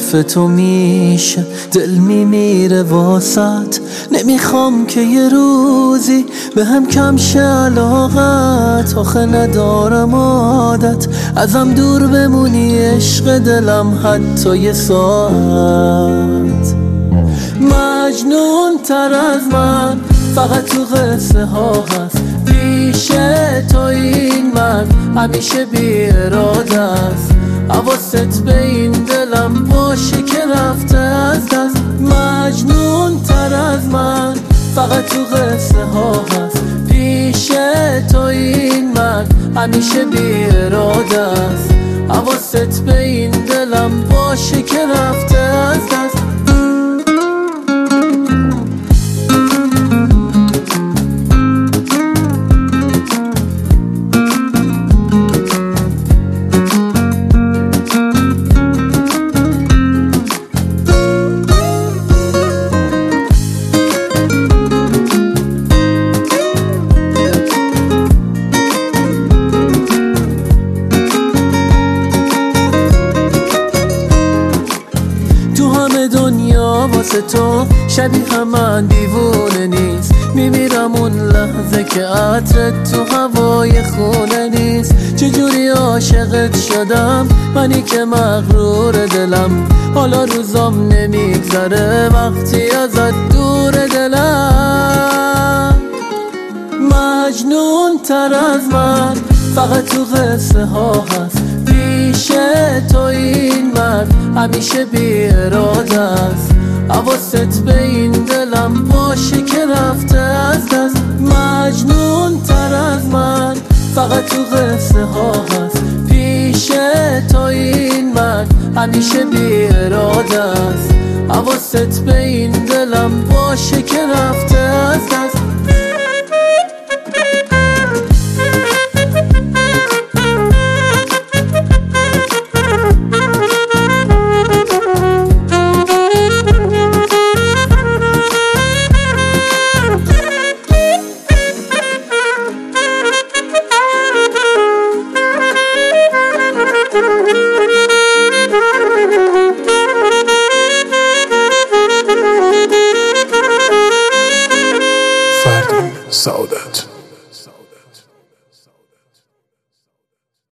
حرف تو میشه دل میمیره واسط. نمیخوام که یه روزی به هم کم شه علاقت، آخه ندارم عادت ازم دور بمونی عشق دلم حتی یه ساعت. مجنون تر از من فقط تو قصه ها هست، پیش تو این من همیشه بی اراده است. حواست به این دلم باشه که رفته از دست. مجنون تر از من فقط تو قصه ها هست، پیش تو این من همیشه بی اراده است. حواست به این دلم باشه که رفته از دست. دنیا واسه تو شبیه من دیوونه نیست، میمیرم اون لحظه که عطرت تو هوای خونه نیست. چجوری عاشقت شدم منی که مغرور دلم، حالا روزام نمیگذره وقتی ازت دور دلم. مجنون تر از من فقط تو قصه ها هست، پیش تو این من همیشه بی اراده است. حواست به این دلم باشه که رفته از دست. مجنون تر از من فقط تو قصه ها هست، پیش تو این من همیشه بی اراده است. حواست به این دلم باشه که رفته از دست. Thank you.